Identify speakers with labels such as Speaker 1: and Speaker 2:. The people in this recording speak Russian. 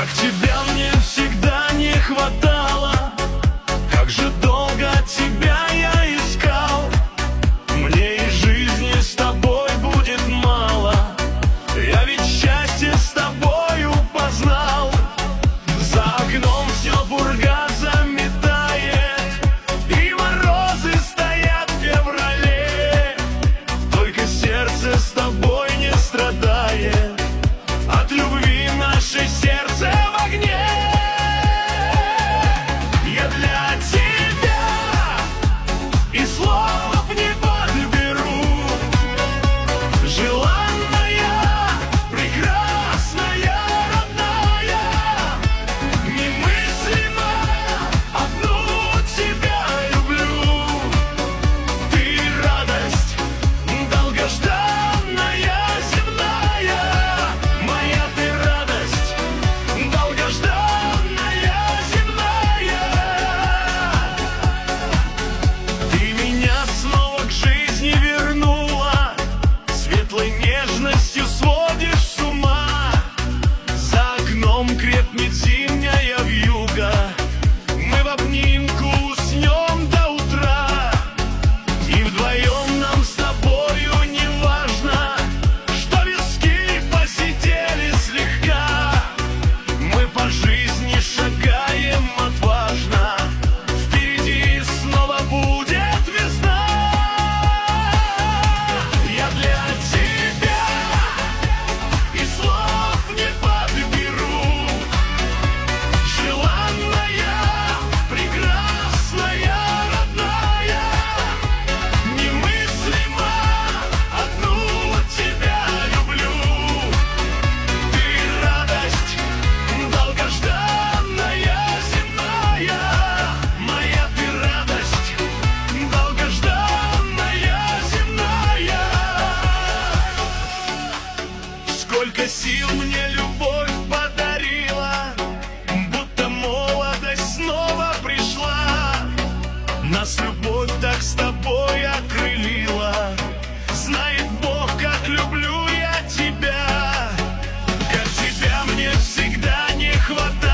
Speaker 1: Как тебя мне всегда не хватало, как же долго тебя я искал. Мне и жизни с тобой будет мало, я ведь счастье с тобою познал. За окном все пурга заметает, и морозы стоят в феврале. Только сердце с тобой не страдает, от любви наше сердце в огне. Я для тебя и слов не подберу, желанная, прекрасная, родная, немыслимо одну тебя люблю. Ты радость долгожданная, земная, моя ты радость долгожданная, земная. Ты меня снова к жизни вернула, светлой нежностью сводишь с ума. За окном крепнет зимняя вьюга, мы в обнимку уснем до утра. И вдвоем нам с тобою не важно, что виски посидели слегка. Мы по жизни шагаем отважно, впереди снова будет весна. Я для тебя и слов не подберу, желанная, прекрасная, родная, немыслимо одну тебя люблю. Ты радость долгожданная, земная, моя ты радость долгожданная, земная. Сколько сил мне любовь подарила, будто молодость снова пришла. Нас любовь так с тобой окрылила, знает Бог, как люблю я тебя. Как тебя мне всегда не хватает,